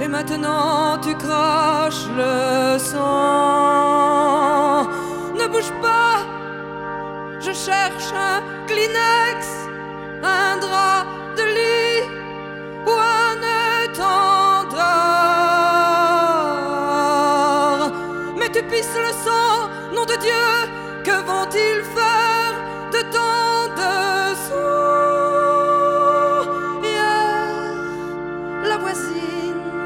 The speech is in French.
et maintenant tu craches le sang. Ne bouge pas, je cherche un Kleenex, un drap de